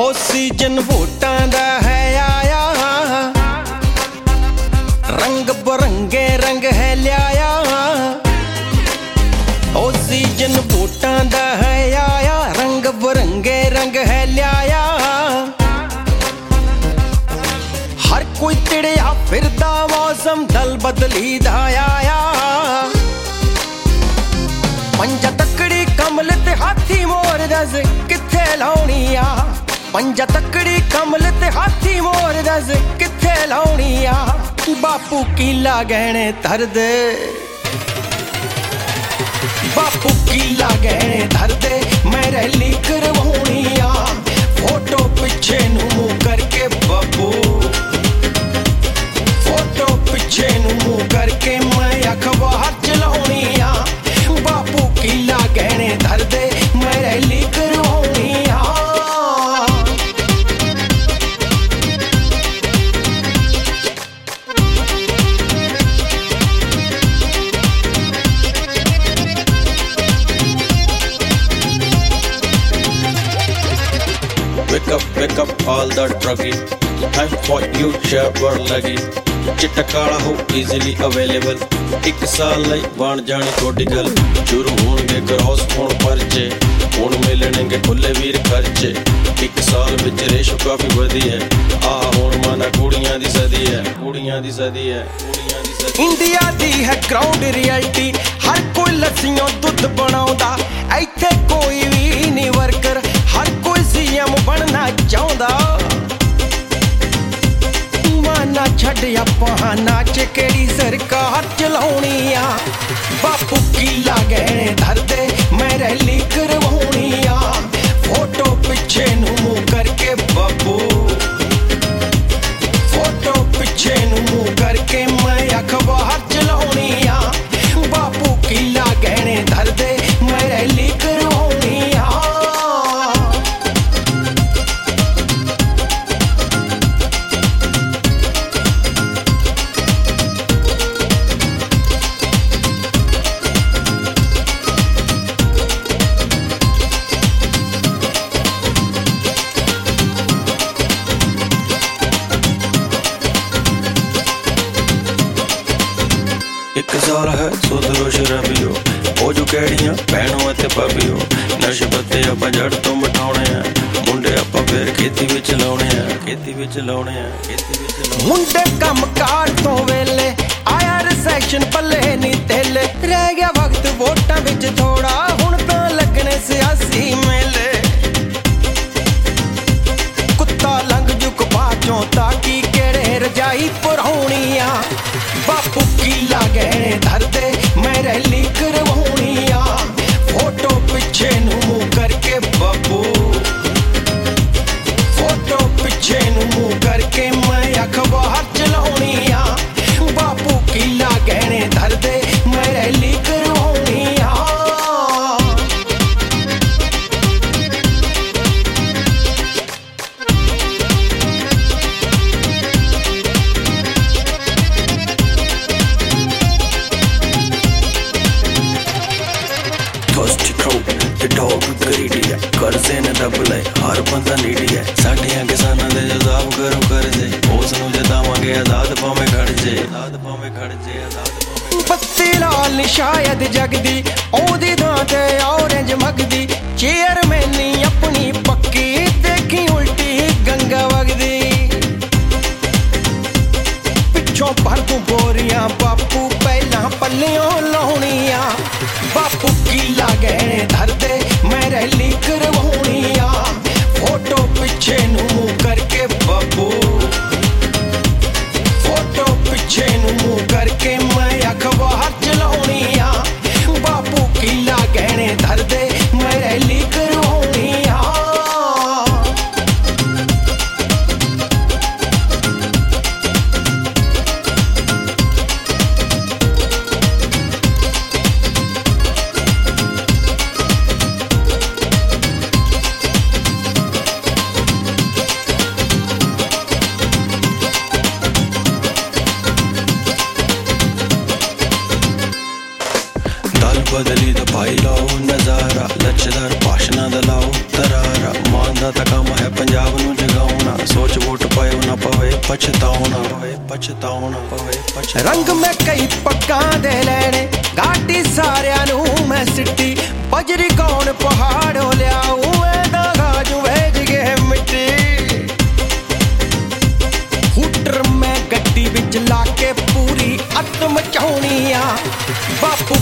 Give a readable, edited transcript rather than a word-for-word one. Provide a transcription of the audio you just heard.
Season वोटां दा है आया, रंग बरंगे रंग है लिया। ओ सीजन वोटां दा है आया, रंग बरंगे रंग है लिया। हर कोई तिड़िया फिरदा मौसम दल बदली दा आया। पंजा तकड़ी कमल ते हाथी मोर दस किथे लाउणी आ। पंजा तकड़ी कमल ते हाथी मोर दस किथे लाउणी आ। बापू कीला गहने धर दे, बापू कीला गहने धर दे, मैं रैली करवाउणी आ। फोटो पिछे नू मुंह करके बापू, फोटो पिछे नू मुंह करके मैं अखबार चलाउणी आ। बापू कीला गहने धर दे, मैं रैली करवाउणी आ। Wake up all the druggy, time for you shaver lagi। चिट्टा काला हो easily available, एक साल लई बन जानी थोड़ी गल। शुरू होणगे क्रॉस होण परचे, हुण मिलणगे खुले वीर खर्चे। एक साल विच रेशो काफी वधी है, आ हुण माना कुड़ियां दी सदी है, कुड़ियां दी सदी है, कुड़ियां दी सदी। इंडिया दी है ग्राउंड रियलिटी, हर कोई लस्सियों दुध बनाउंदा। इत्थे कोई भी नहीं वर्कर, हर कोई सीएम बनना चाहुंदा। माना छड्ड आपां नाच केड़ी सरकार चलाउणी आ। बापू कीला गहने धर दे, मैं रैली करवाउणी आ। फोटो पिछे नू मुंह करके बापू, फोटो पिछे नू मुंह करके मैं अखबार चलाउणी आ। बापू कीला गहने धर दे, मैं रैली करवाउणी आ। एक साल है सुधरो शराबियो, हो जो कैड़ियां भैनों ते भाबियो। नशे पत्ते आपां जड़ तो मटाउणे आ, मुंडे आपां फिर खेती विच लाउणे आ, खेती विच लाउणे आ, खेती विच लाउणे। मुंडे कम कार तो वेले आया रिसेशन पल्ले नी तेले। रह गया वक्त वोटां विच थोड़ा, हुण तां लगने सियासी मेले। कुत्ता लंघ जुक बाचों ताकि केड़े रजाई पुराउणी आ। बापू कीला गहने धर दे, मैं रैली करवाउणी आ। फोटो पिछे नू मुंह करके बापू, फोटो पिछे नू मुंह करके मैं अखबार चलाउणी आ। बापू कीला गहने धर दे, मैं रैली करवाउणी आ। कर्जे ने दब ले हर बंदा नीडी है, साडियां किसानां दे जवाब करो करजे। उस नूं जतावांगे आजाद भावें खड़ जे, आजाद भावें खड़ जे, आजाद भावें। पत्ती लाल शायद जगदी, ओदी दां ते ऑरेंज मगदी। चेयरमैनी अपनी पक्की, देखी उल्टी गंगा वगदी। पिछों भर तू बोरियां बापू, पहला पल्लियों लाउणी आ। बापू कीला गहने धर दे, मैं रैली करवाउणी आ। फोटो पिछे नू मुंह करके बापू, फोटो पिछे नू मुंह करके मैं अखबार चलाउणी आ। बापू कीला गहने धर दे, मैं रैली करवाउणी आ। बदली तो भाई लाओ नजारा, लचदार भाषणा दा लाओ तरारा। मान दा तां काम है पंजाब नूं ਪਛਤਾਉਣਾ ਪਵੇ, ਪਛਤਾਉਣਾ ਪਵੇ, ਰੰਗ ਮੈਂ ਕਈ ਪੱਗਾਂ ਦੇ ਲੈਣੇ, ਗਾਟੀ ਸਾਰਿਆਂ ਨੂੰ ਮੈਂ ਸਿੱਟੀ, ਬਜਰੀ ਕੌਣ ਪਹਾੜੋਂ ਲਿਆਊ, ਇਹਦਾ ਗਾਜੂ ਵੇਚ ਕੇ ਮਿੱਟੀ। ਹੂਟਰ ਮੈਂ ਗੱਡੀ ਵਿੱਚ ਲਾ ਕੇ ਪੂਰੀ ਅੱਤ ਮਚਾਉਣੀ ਆ, ਬਾਪੂ